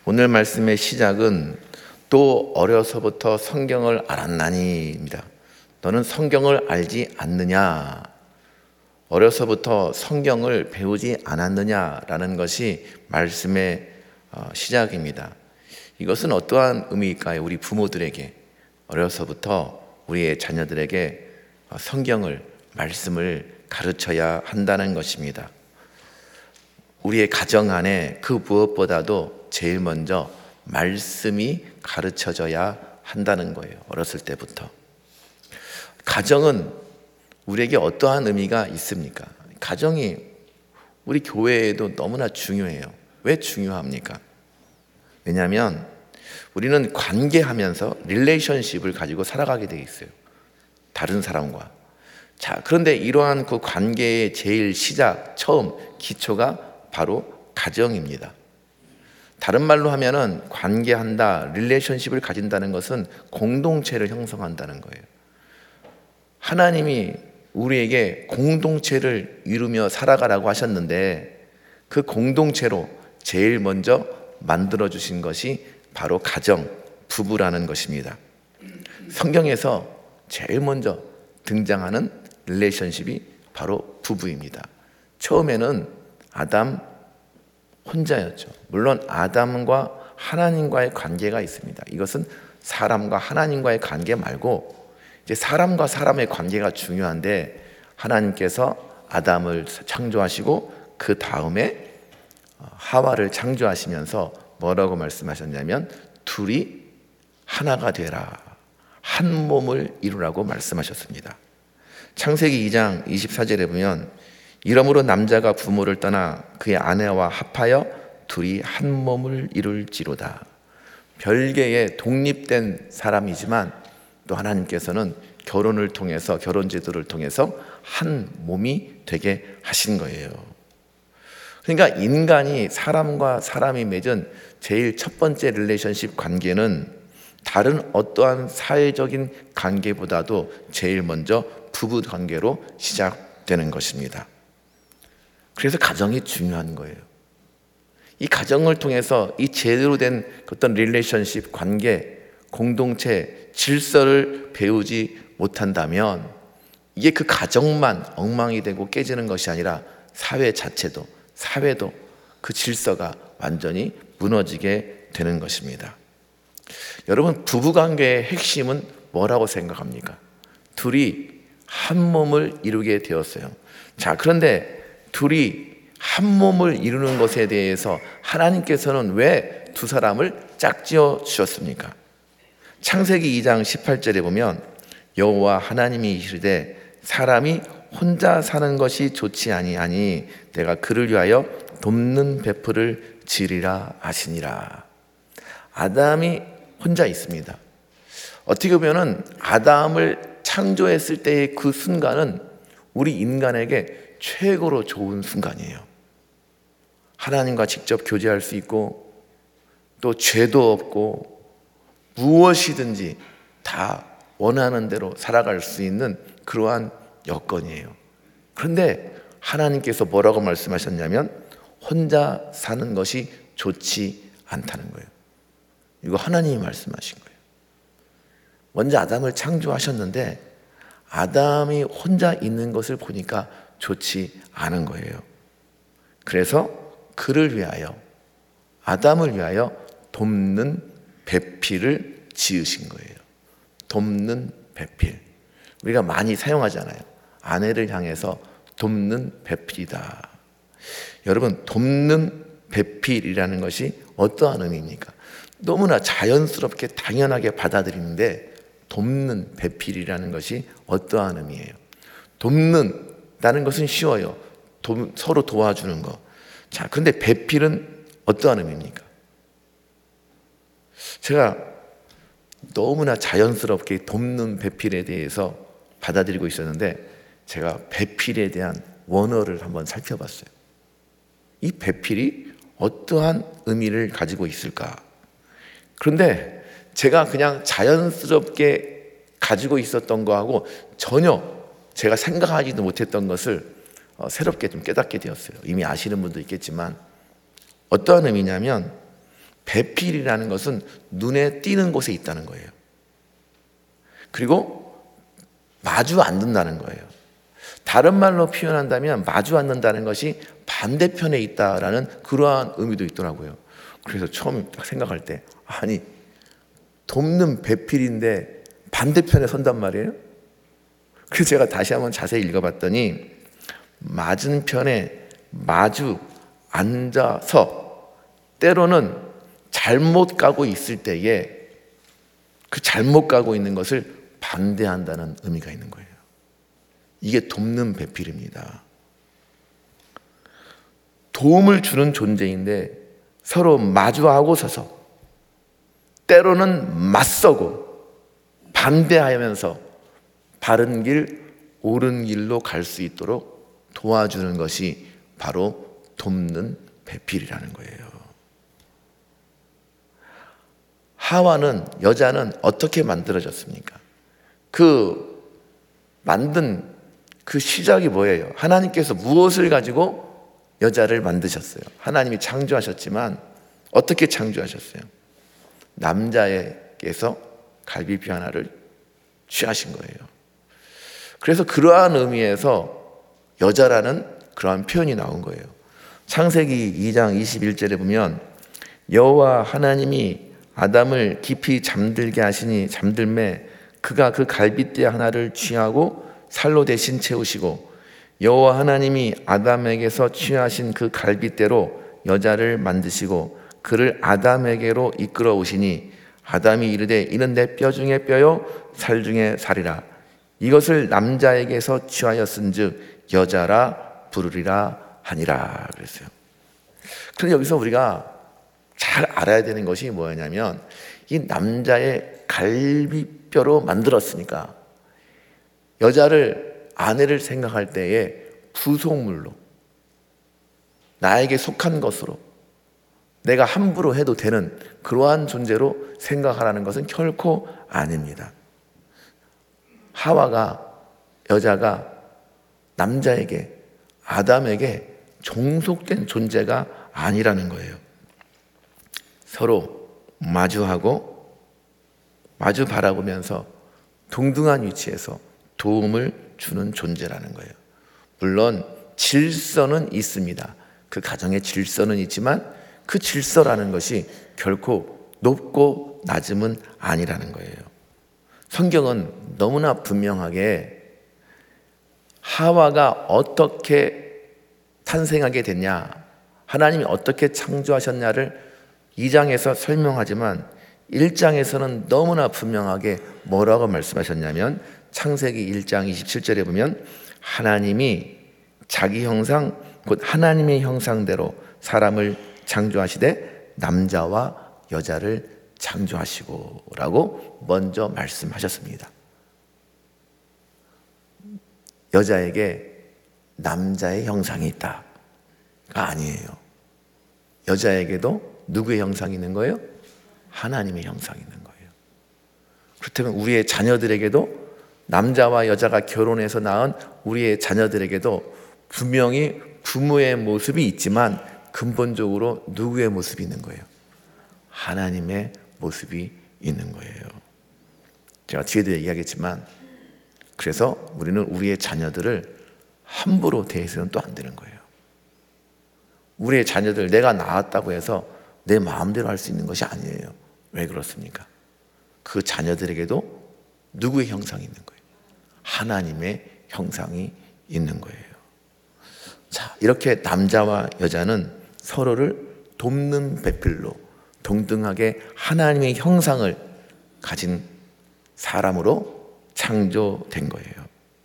오늘 말씀의 시작은 또 어려서부터 성경을 알았나니입니다. 너는 성경을 알지 않느냐? 어려서부터 성경을 배우지 않았느냐라는 것이 말씀의 시작입니다. 이것은 어떠한 의미일까요? 우리 부모들에게 어려서부터 우리의 자녀들에게 성경을, 말씀을 가르쳐야 한다는 것입니다. 우리의 가정 안에 그 무엇보다도 제일 먼저 말씀이 가르쳐져야 한다는 거예요. 어렸을 때부터. 가정은 우리에게 어떠한 의미가 있습니까? 가정이 우리 교회에도 너무나 중요해요. 왜 중요합니까? 왜냐하면 우리는 관계하면서 릴레이션십을 가지고 살아가게 돼 있어요. 다른 사람과. 자, 그런데 이러한 그 관계의 제일 시작, 처음, 기초가 바로 가정입니다. 다른 말로 하면은 관계한다, 릴레이션십을 가진다는 것은 공동체를 형성한다는 거예요. 하나님이 우리에게 공동체를 이루며 살아가라고 하셨는데 그 공동체로 제일 먼저 만들어주신 것이 바로 가정, 부부라는 것입니다. 성경에서 제일 먼저 등장하는 릴레이션십이 바로 부부입니다. 처음에는 아담 혼자였죠. 물론 아담과 하나님과의 관계가 있습니다. 이것은 사람과 하나님과의 관계 말고 이제 사람과 사람의 관계가 중요한데 하나님께서 아담을 창조하시고 그 다음에 하와를 창조하시면서 뭐라고 말씀하셨냐면 둘이 하나가 되라, 한 몸을 이루라고 말씀하셨습니다. 창세기 2장 24절에 보면 이러므로 남자가 부모를 떠나 그의 아내와 합하여 둘이 한 몸을 이룰지로다. 별개의 독립된 사람이지만 또 하나님께서는 결혼을 통해서, 결혼 제도를 통해서 한 몸이 되게 하신 거예요. 그러니까 인간이 사람과 사람이 맺은 제일 첫 번째 릴레이션십 관계는 다른 어떠한 사회적인 관계보다도 제일 먼저 부부 관계로 시작되는 것입니다. 그래서 가정이 중요한 거예요. 이 가정을 통해서 이 제대로 된 어떤 릴레이션십, 관계, 공동체, 질서를 배우지 못한다면 이게 그 가정만 엉망이 되고 깨지는 것이 아니라 사회 자체도, 사회도 그 질서가 완전히 무너지게 되는 것입니다. 여러분, 부부관계의 핵심은 뭐라고 생각합니까? 둘이 한 몸을 이루게 되었어요. 자, 그런데 둘이 한 몸을 이루는 것에 대해서 하나님께서는 왜 두 사람을 짝지어 주셨습니까? 창세기 2장 18절에 보면 여호와 하나님이 이르되 사람이 혼자 사는 것이 좋지 아니하니 내가 그를 위하여 돕는 베풀을 지으리라 하시니라. 아담이 혼자 있습니다. 어떻게 보면 아담을 창조했을 때의 그 순간은 우리 인간에게 최고로 좋은 순간이에요. 하나님과 직접 교제할 수 있고 또 죄도 없고 무엇이든지 다 원하는 대로 살아갈 수 있는 그러한 여건이에요. 그런데 하나님께서 뭐라고 말씀하셨냐면 혼자 사는 것이 좋지 않다는 거예요. 이거 하나님이 말씀하신 거예요. 먼저 아담을 창조하셨는데 아담이 혼자 있는 것을 보니까 좋지 않은 거예요. 그래서 그를 위하여, 아담을 위하여 돕는 배필을 지으신 거예요. 돕는 배필. 우리가 많이 사용하잖아요. 아내를 향해서 돕는 배필이다. 여러분, 돕는 배필이라는 것이 어떠한 의미입니까? 너무나 자연스럽게 당연하게 받아들이는데 돕는 배필이라는 것이 어떠한 의미예요? 돕는다는 것은 쉬워요. 서로 도와주는 거. 자, 그런데 배필은 어떠한 의미입니까? 제가 너무나 자연스럽게 돕는 배필에 대해서 받아들이고 있었는데 제가 배필에 대한 원어를 한번 살펴봤어요. 이 배필이 어떠한 의미를 가지고 있을까? 그런데 제가 그냥 자연스럽게 가지고 있었던 거하고 전혀 제가 생각하지도 못했던 것을 새롭게 좀 깨닫게 되었어요. 이미 아시는 분도 있겠지만 어떠한 의미냐면 배필이라는 것은 눈에 띄는 곳에 있다는 거예요. 그리고 마주 앉는다는 거예요. 다른 말로 표현한다면 마주 앉는다는 것이 반대편에 있다라는 그러한 의미도 있더라고요. 그래서 처음 딱 생각할 때, 아니, 돕는 배필인데 반대편에 선단 말이에요? 그래서 제가 다시 한번 자세히 읽어봤더니 맞은편에 마주 앉아서 때로는 잘못 가고 있을 때에 그 잘못 가고 있는 것을 반대한다는 의미가 있는 거예요. 이게 돕는 배필입니다. 도움을 주는 존재인데 서로 마주하고 서서 때로는 맞서고 반대하면서 바른 길, 옳은 길로 갈 수 있도록 도와주는 것이 바로 돕는 배필이라는 거예요. 하와는, 여자는 어떻게 만들어졌습니까? 그 만든 그 시작이 뭐예요? 하나님께서 무엇을 가지고 여자를 만드셨어요? 하나님이 창조하셨지만 어떻게 창조하셨어요? 남자에게서 갈비뼈 하나를 취하신 거예요. 그래서 그러한 의미에서 여자라는 그러한 표현이 나온 거예요. 창세기 2장 21절에 보면 여호와 하나님이 아담을 깊이 잠들게 하시니 잠들매 그가 그 갈빗대 하나를 취하고 살로 대신 채우시고 여호와 하나님이 아담에게서 취하신 그 갈빗대로 여자를 만드시고 그를 아담에게로 이끌어 오시니 아담이 이르되 이는 내 뼈 중에 뼈요 살 중에 살이라 이것을 남자에게서 취하였은즉 여자라 부르리라 하니라 그랬어요. 그런데 여기서 우리가 잘 알아야 되는 것이 뭐냐면 이 남자의 갈비뼈로 만들었으니까 여자를 아내를 생각할 때에 부속물로 나에게 속한 것으로 내가 함부로 해도 되는 그러한 존재로 생각하라는 것은 결코 아닙니다. 하와가 여자가 남자에게 아담에게 종속된 존재가 아니라는 거예요. 서로 마주하고 마주 바라보면서 동등한 위치에서 도움을 주는 존재라는 거예요. 물론 질서는 있습니다. 그 가정의 질서는 있지만 그 질서라는 것이 결코 높고 낮음은 아니라는 거예요. 성경은 너무나 분명하게 하와가 어떻게 탄생하게 됐냐, 하나님이 어떻게 창조하셨냐를 2장에서 설명하지만 1장에서는 너무나 분명하게 뭐라고 말씀하셨냐면 창세기 1장 27절에 보면 하나님이 자기 형상 곧 하나님의 형상대로 사람을 창조하시되 남자와 여자를 창조하시고 라고 먼저 말씀하셨습니다. 여자에게 남자의 형상이 있다가 아니에요. 여자에게도 누구의 형상이 있는 거예요? 하나님의 형상이 있는 거예요. 그렇다면 우리의 자녀들에게도 남자와 여자가 결혼해서 낳은 우리의 자녀들에게도 분명히 부모의 모습이 있지만 근본적으로 누구의 모습이 있는 거예요? 하나님의 모습이 있는 거예요. 제가 뒤에도 얘기하겠지만 그래서 우리는 우리의 자녀들을 함부로 대해서는 또 안 되는 거예요. 우리의 자녀들 내가 낳았다고 해서 내 마음대로 할 수 있는 것이 아니에요. 왜 그렇습니까? 그 자녀들에게도 누구의 형상이 있는 거예요? 하나님의 형상이 있는 거예요. 자, 이렇게 남자와 여자는 서로를 돕는 배필로 동등하게 하나님의 형상을 가진 사람으로 창조된 거예요.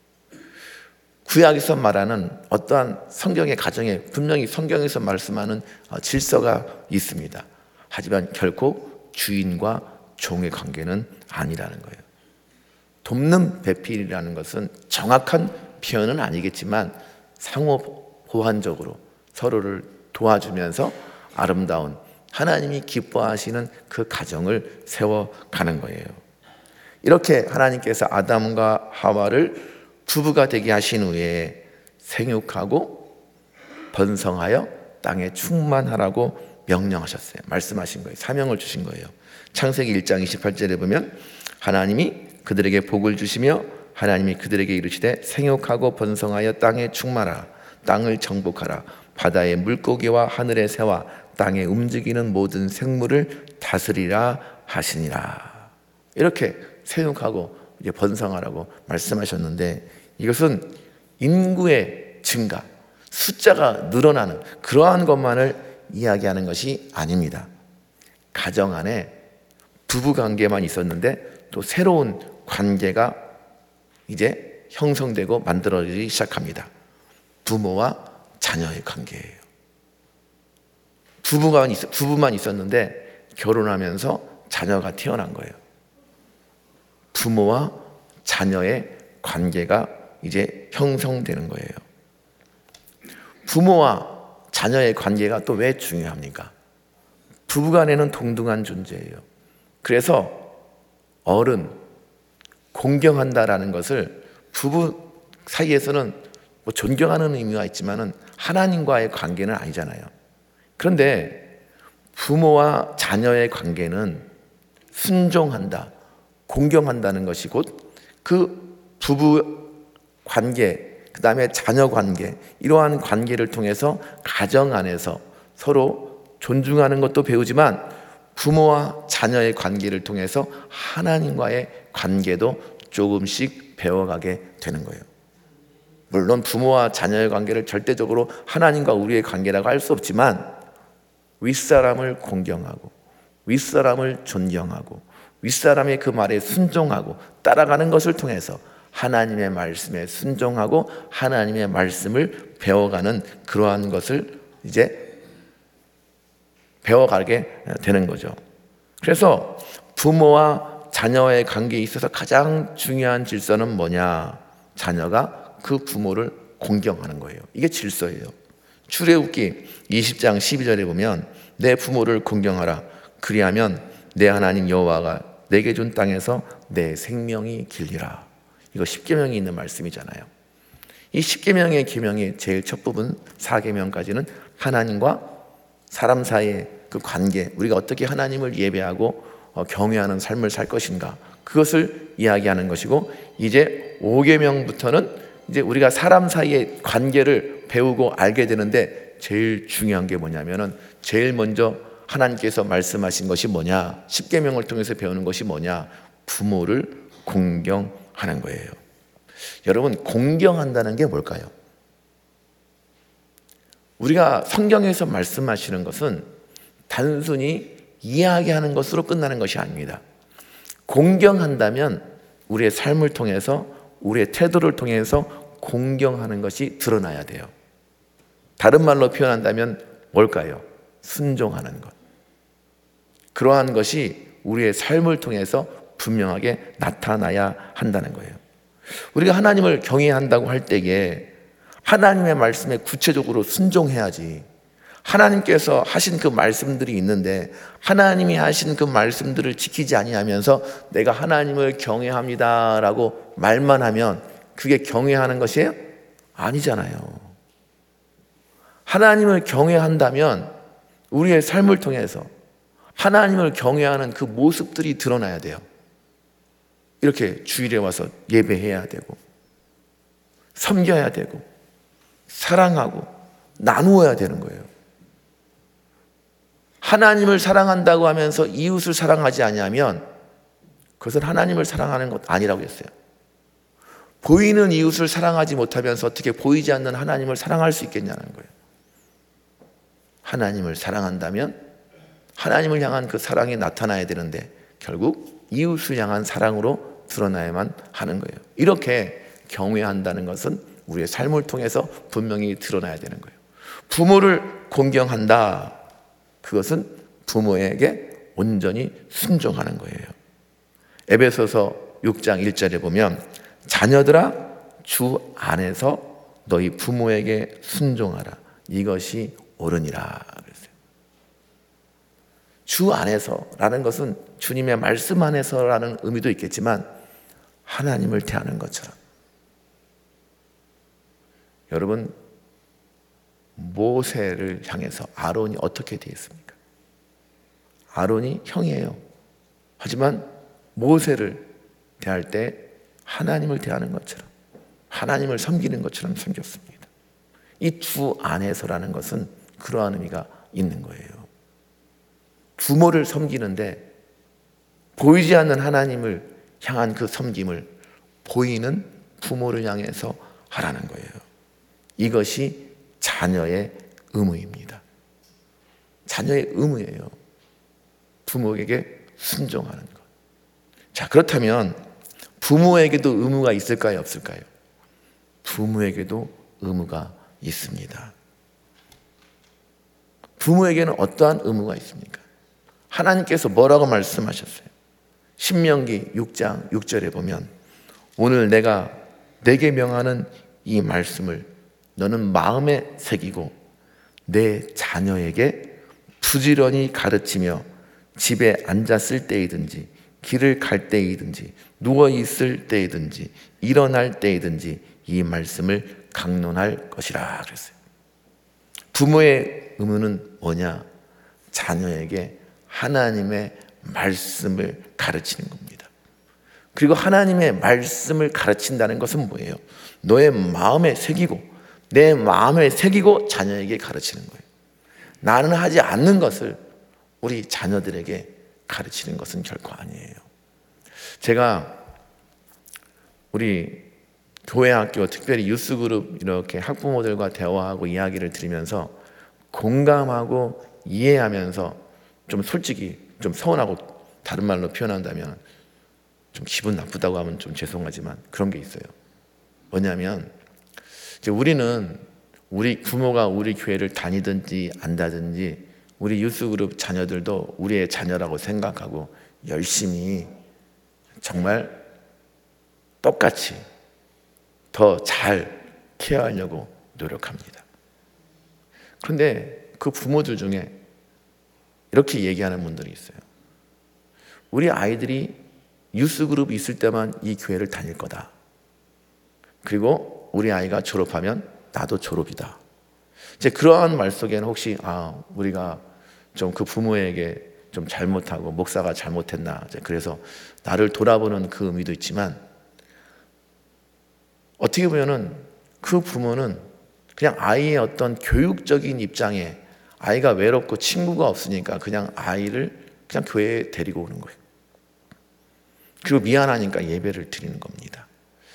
구약에서 말하는 어떠한 성경의 가정에 분명히 성경에서 말씀하는 질서가 있습니다. 하지만 결코 주인과 종의 관계는 아니라는 거예요. 돕는 배필이라는 것은 정확한 표현은 아니겠지만 상호 보완적으로 서로를 도와주면서 아름다운 하나님이 기뻐하시는 그 가정을 세워가는 거예요. 이렇게 하나님께서 아담과 하와를 부부가 되게 하신 후에 생육하고 번성하여 땅에 충만하라고 명령하셨어요. 말씀하신 거예요. 사명을 주신 거예요. 창세기 1장 28절에 보면 하나님이 그들에게 복을 주시며 하나님이 그들에게 이르시되 생육하고 번성하여 땅에 충만하라. 땅을 정복하라. 바다의 물고기와 하늘의 새와 땅에 움직이는 모든 생물을 다스리라 하시니라. 이렇게 생육하고 이제 번성하라고 말씀하셨는데, 이것은 인구의 증가, 숫자가 늘어나는 그러한 것만을 이야기하는 것이 아닙니다. 가정 안에 부부 관계만 있었는데 또 새로운 관계가 이제 형성되고 만들어지기 시작합니다. 부모와 자녀의 관계예요. 부부만 있었는데 결혼하면서 자녀가 태어난 거예요. 부모와 자녀의 관계가 이제 형성되는 거예요. 부모와 자녀의 관계가 또 왜 중요합니까? 부부간에는 동등한 존재예요. 그래서 어른, 공경한다라는 것을 부부 사이에서는 뭐 존경하는 의미가 있지만은 하나님과의 관계는 아니잖아요. 그런데 부모와 자녀의 관계는 순종한다, 공경한다는 것이 곧 그 부부 관계, 그 다음에 자녀 관계, 이러한 관계를 통해서 가정 안에서 서로 존중하는 것도 배우지만 부모와 자녀의 관계를 통해서 하나님과의 관계도 조금씩 배워가게 되는 거예요. 물론 부모와 자녀의 관계를 절대적으로 하나님과 우리의 관계라고 할 수 없지만 윗사람을 공경하고 윗사람을 존경하고 윗사람의 그 말에 순종하고 따라가는 것을 통해서 하나님의 말씀에 순종하고 하나님의 말씀을 배워가는 그러한 것을 이제 배워가게 되는 거죠. 그래서 부모와 자녀의 관계에 있어서 가장 중요한 질서는 뭐냐? 자녀가 그 부모를 공경하는 거예요. 이게 질서예요. 출애굽기 20장 12절에 보면 내 부모를 공경하라. 그리하면 내 하나님 여호와가 내게 준 땅에서 내 생명이 길리라. 이거 십계명이 있는 말씀이잖아요. 이 십계명의 계명의 제일 첫 부분 4계명까지는 하나님과 사람 사이의 그 관계, 우리가 어떻게 하나님을 예배하고 경외하는 삶을 살 것인가, 그것을 이야기하는 것이고, 이제 5계명부터는 이제 우리가 사람 사이의 관계를 배우고 알게 되는데 제일 중요한 게 뭐냐면은 제일 먼저 하나님께서 말씀하신 것이 뭐냐? 십계명을 통해서 배우는 것이 뭐냐? 부모를 공경하는 거예요. 여러분, 공경한다는 게 뭘까요? 우리가 성경에서 말씀하시는 것은 단순히 이야기하는 것으로 끝나는 것이 아닙니다. 공경한다면 우리의 삶을 통해서, 우리의 태도를 통해서 공경하는 것이 드러나야 돼요. 다른 말로 표현한다면 뭘까요? 순종하는 것. 그러한 것이 우리의 삶을 통해서 분명하게 나타나야 한다는 거예요. 우리가 하나님을 경외한다고 할 때에 하나님의 말씀에 구체적으로 순종해야지. 하나님께서 하신 그 말씀들이 있는데 하나님이 하신 그 말씀들을 지키지 아니하면서 내가 하나님을 경외합니다라고 말만 하면 그게 경외하는 것이에요? 아니잖아요. 하나님을 경외한다면 우리의 삶을 통해서 하나님을 경외하는 그 모습들이 드러나야 돼요. 이렇게 주일에 와서 예배해야 되고 섬겨야 되고 사랑하고 나누어야 되는 거예요. 하나님을 사랑한다고 하면서 이웃을 사랑하지 아니하면 그것은 하나님을 사랑하는 것 아니라고 했어요. 보이는 이웃을 사랑하지 못하면서 어떻게 보이지 않는 하나님을 사랑할 수 있겠냐는 거예요. 하나님을 사랑한다면 하나님을 향한 그 사랑이 나타나야 되는데 결국 이웃을 향한 사랑으로 드러나야만 하는 거예요. 이렇게 경외한다는 것은 우리의 삶을 통해서 분명히 드러나야 되는 거예요. 부모를 공경한다. 그것은 부모에게 온전히 순종하는 거예요. 에베소서 6장 1절에 보면 자녀들아 주 안에서 너희 부모에게 순종하라. 이것이 옳으니라 그랬어요. 주 안에서라는 것은 주님의 말씀 안에서라는 의미도 있겠지만 하나님을 대하는 것처럼. 여러분, 모세를 향해서 아론이 어떻게 대했습니까? 아론이 형이에요. 하지만 모세를 대할 때 하나님을 대하는 것처럼, 하나님을 섬기는 것처럼 섬겼습니다. 이 주 안에서라는 것은 그러한 의미가 있는 거예요. 부모를 섬기는데 보이지 않는 하나님을 향한 그 섬김을 보이는 부모를 향해서 하라는 거예요. 이것이 자녀의 의무입니다. 자녀의 의무예요. 부모에게 순종하는 것. 자, 그렇다면 부모에게도 의무가 있을까요? 없을까요? 부모에게도 의무가 있습니다. 부모에게는 어떠한 의무가 있습니까? 하나님께서 뭐라고 말씀하셨어요? 신명기 6장 6절에 보면 오늘 내가 내게 명하는 이 말씀을 너는 마음에 새기고 내 자녀에게 부지런히 가르치며 집에 앉았을 때이든지 길을 갈 때이든지 누워 있을 때이든지 일어날 때이든지 이 말씀을 강론할 것이라 그랬어요. 부모의 의무는 뭐냐? 자녀에게 하나님의 말씀을 가르치는 겁니다. 그리고 하나님의 말씀을 가르친다는 것은 뭐예요? 너의 마음에 새기고 내 마음에 새기고 자녀에게 가르치는 거예요. 나는 하지 않는 것을 우리 자녀들에게 가르치는 것은 결코 아니에요. 제가 우리 교회 학교 특별히 유스그룹 이렇게 학부모들과 대화하고 이야기를 들으면서 공감하고 이해하면서 좀 솔직히 좀 서운하고 다른 말로 표현한다면 좀 기분 나쁘다고 하면 좀 죄송하지만 그런 게 있어요. 뭐냐면 이제 우리는 우리 부모가 우리 교회를 다니든지 안 다든지 우리 유스그룹 자녀들도 우리의 자녀라고 생각하고 열심히 정말 똑같이 더 잘 케어하려고 노력합니다. 그런데 그 부모들 중에 이렇게 얘기하는 분들이 있어요. 우리 아이들이 유스그룹 있을 때만 이 교회를 다닐 거다. 그리고 우리 아이가 졸업하면 나도 졸업이다. 이제 그러한 말 속에는 혹시 우리가 좀 그 부모에게 좀 잘못하고 목사가 잘못했나, 그래서 나를 돌아보는 그 의미도 있지만 어떻게 보면은 그 부모는 그냥 아이의 어떤 교육적인 입장에 아이가 외롭고 친구가 없으니까 그냥 아이를 그냥 교회에 데리고 오는 거예요. 그리고 미안하니까 예배를 드리는 겁니다.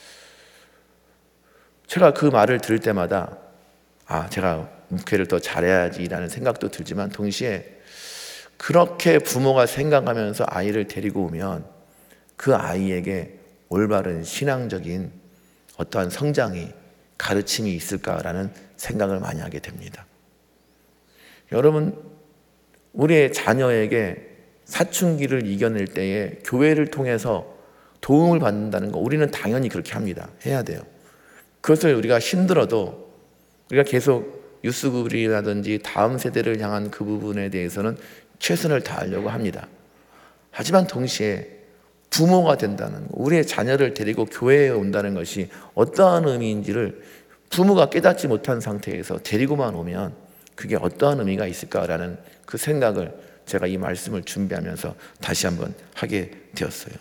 제가 그 말을 들을 때마다 제가 목회를 더 잘해야지라는 생각도 들지만 동시에 그렇게 부모가 생각하면서 아이를 데리고 오면 그 아이에게 올바른 신앙적인 어떠한 성장이 가르침이 있을까라는 생각을 많이 하게 됩니다. 여러분, 우리의 자녀에게 사춘기를 이겨낼 때에 교회를 통해서 도움을 받는다는 거 우리는 당연히 그렇게 합니다. 해야 돼요. 그것을 우리가 힘들어도 우리가 계속 유스그룹이라든지 다음 세대를 향한 그 부분에 대해서는 최선을 다하려고 합니다. 하지만 동시에 부모가 된다는 것, 우리의 자녀를 데리고 교회에 온다는 것이 어떠한 의미인지를 부모가 깨닫지 못한 상태에서 데리고만 오면 그게 어떠한 의미가 있을까라는 그 생각을 제가 이 말씀을 준비하면서 다시 한번 하게 되었어요.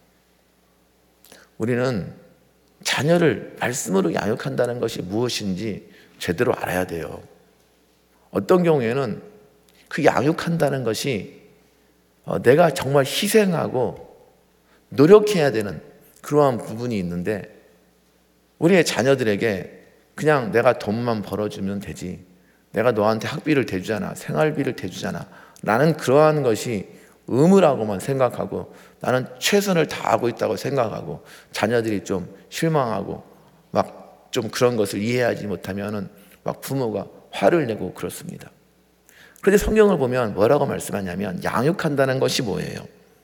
우리는 자녀를 말씀으로 양육한다는 것이 무엇인지 제대로 알아야 돼요. 어떤 경우에는 그 양육한다는 것이 내가 정말 희생하고 노력해야 되는 그러한 부분이 있는데 우리의 자녀들에게 그냥 내가 돈만 벌어주면 되지, 내가 너한테 학비를 대주잖아, 생활비를 대주잖아 라는 그러한 것이 의무라고만 생각하고 나는 최선을 다하고 있다고 생각하고 자녀들이 좀 실망하고 막 좀 그런 것을 이해하지 못하면은 막 부모가 화를 내고 그렇습니다. 그런데 성경을 보면 뭐라고 말씀하냐면 양육한다는 것이 뭐예요?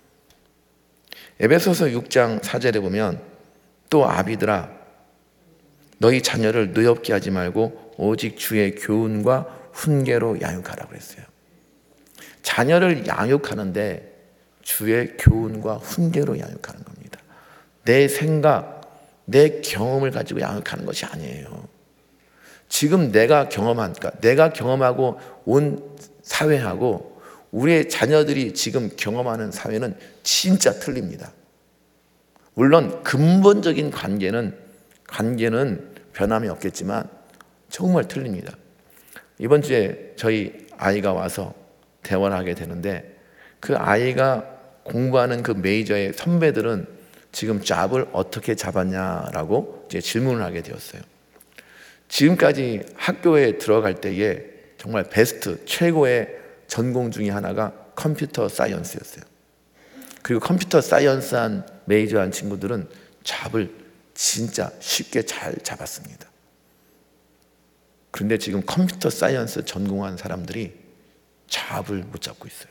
에베소서 6장 4절에 보면 또 아비들아 너희 자녀를 노엽게 하지 말고 오직 주의 교훈과 훈계로 양육하라고 그랬어요. 자녀를 양육하는데 주의 교훈과 훈계로 양육하는 겁니다. 내 생각, 내 경험을 가지고 양육하는 것이 아니에요. 지금 내가 경험하고 온 사회하고 우리의 자녀들이 지금 경험하는 사회는 진짜 틀립니다. 물론 근본적인 관계는 변함이 없겠지만 정말 틀립니다. 이번 주에 저희 아이가 와서 대화를 하게 되는데, 그 아이가 공부하는 그 메이저의 선배들은 지금 잡을 어떻게 잡았냐라고 이제 질문을 하게 되었어요. 지금까지 학교에 들어갈 때에 정말 베스트, 최고의 전공 중에 하나가 컴퓨터 사이언스였어요. 그리고 컴퓨터 사이언스한 메이저한 친구들은 잡을 진짜 쉽게 잘 잡았습니다. 그런데 지금 컴퓨터 사이언스 전공한 사람들이 잡을 못 잡고 있어요.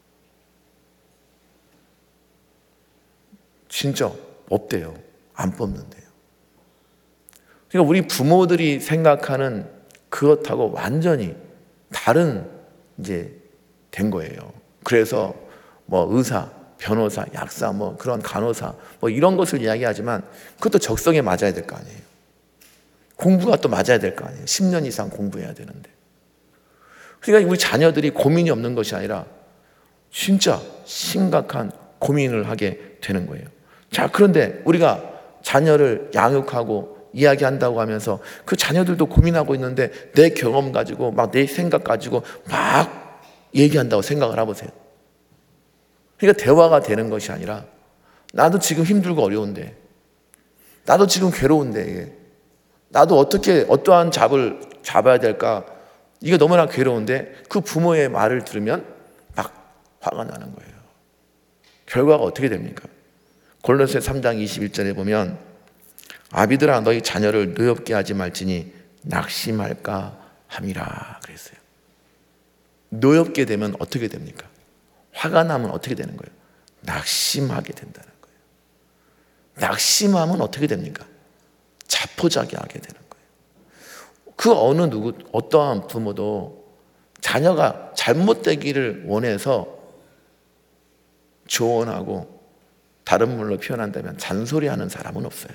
진짜 없대요. 안 뽑는데요. 그러니까 우리 부모들이 생각하는 그것하고 완전히 다른 이제 된 거예요. 그래서 뭐 의사, 변호사, 약사, 뭐 그런 간호사, 뭐 이런 것을 이야기하지만 그것도 적성에 맞아야 될 거 아니에요. 공부가 또 맞아야 될 거 아니에요. 10년 이상 공부해야 되는데. 그러니까 우리 자녀들이 고민이 없는 것이 아니라 진짜 심각한 고민을 하게 되는 거예요. 자, 그런데 우리가 자녀를 양육하고 이야기한다고 하면서 그 자녀들도 고민하고 있는데 내 경험 가지고 막 내 생각 가지고 막 얘기한다고 생각을 해보세요. 그러니까 대화가 되는 것이 아니라 나도 지금 힘들고 어려운데, 나도 지금 괴로운데, 나도 어떠한 잡을 잡아야 될까, 이게 너무나 괴로운데 그 부모의 말을 들으면 막 화가 나는 거예요. 결과가 어떻게 됩니까? 골로새 3장 21절에 보면 아비들아 너희 자녀를 노엽게 하지 말지니 낙심할까 함이라 그랬어요. 노엽게 되면 어떻게 됩니까? 화가 나면 어떻게 되는 거예요? 낙심하게 된다는 거예요. 낙심하면 어떻게 됩니까? 자포자기하게 되는 거예요. 그 어떠한 부모도 자녀가 잘못되기를 원해서 조언하고 다른 말로 표현한다면 잔소리하는 사람은 없어요.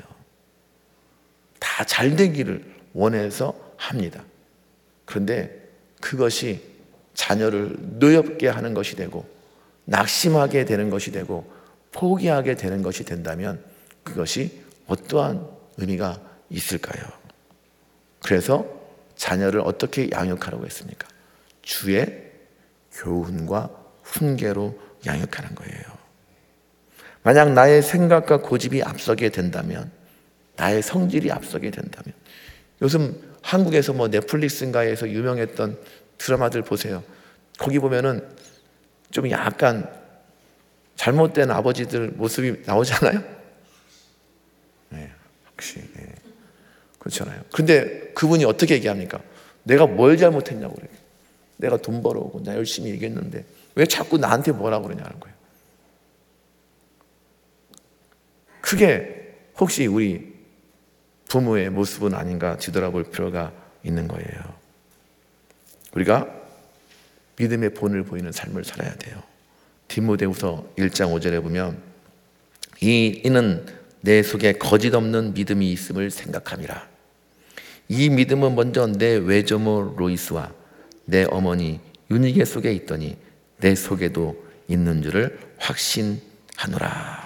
다 잘되기를 원해서 합니다. 그런데 그것이 자녀를 노엽게 하는 것이 되고 낙심하게 되는 것이 되고 포기하게 되는 것이 된다면 그것이 어떠한 의미가 있을까요? 그래서 자녀를 어떻게 양육하라고 했습니까? 주의 교훈과 훈계로 양육하는 거예요. 만약 나의 생각과 고집이 앞서게 된다면, 나의 성질이 앞서게 된다면, 요즘 한국에서 뭐 넷플릭스인가에서 유명했던 드라마들 보세요. 거기 보면은 좀 약간 잘못된 아버지들 모습이 나오잖아요. 네, 확실히 그렇잖아요. 근데 그분이 어떻게 얘기합니까? 내가 뭘 잘못했냐고 그래요. 내가 돈 벌어오고 나 열심히 얘기했는데 왜 자꾸 나한테 뭐라고 그러냐는 거예요. 그게 혹시 우리 부모의 모습은 아닌가 뒤돌아볼 필요가 있는 거예요. 우리가 믿음의 본을 보이는 삶을 살아야 돼요. 디모데후서 1장 5절에 보면 이는 내 속에 거짓 없는 믿음이 있음을 생각함이라. 이 믿음은 먼저 내 외조모 로이스와 내 어머니 유니게 속에 있더니 내 속에도 있는 줄을 확신하노라.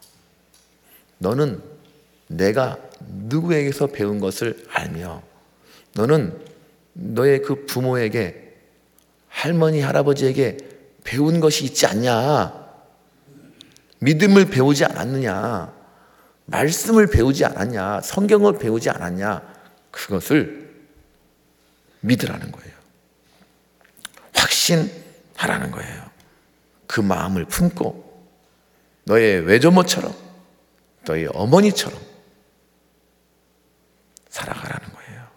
너는 내가 누구에게서 배운 것을 알며 너는 너의 그 부모에게 할머니 할아버지에게 배운 것이 있지 않냐? 믿음을 배우지 않았느냐? 말씀을 배우지 않았냐? 성경을 배우지 않았냐? 그것을 믿으라는 거예요. 확신하라는 거예요. 그 마음을 품고 너의 외조모처럼 너희 어머니처럼 살아가라는 거예요.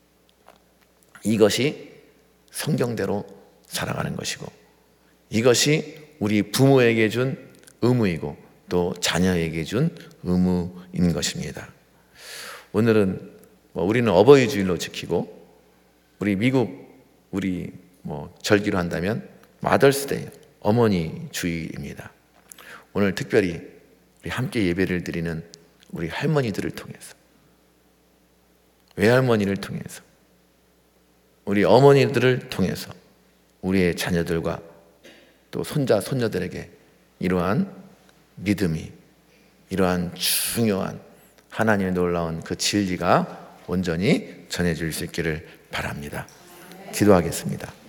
이것이 성경대로 살아가는 것이고 이것이 우리 부모에게 준 의무이고 또 자녀에게 준 의무인 것입니다. 오늘은 우리는 어버이 주일로 지키고 우리 미국 절기로 한다면 마더스데이 어머니 주일입니다. 오늘 특별히 우리 함께 예배를 드리는 우리 할머니들을 통해서 외할머니를 통해서 우리 어머니들을 통해서 우리의 자녀들과 또 손자, 손녀들에게 이러한 믿음이, 이러한 중요한 하나님의 놀라운 그 진리가 온전히 전해질 수 있기를 바랍니다. 기도하겠습니다.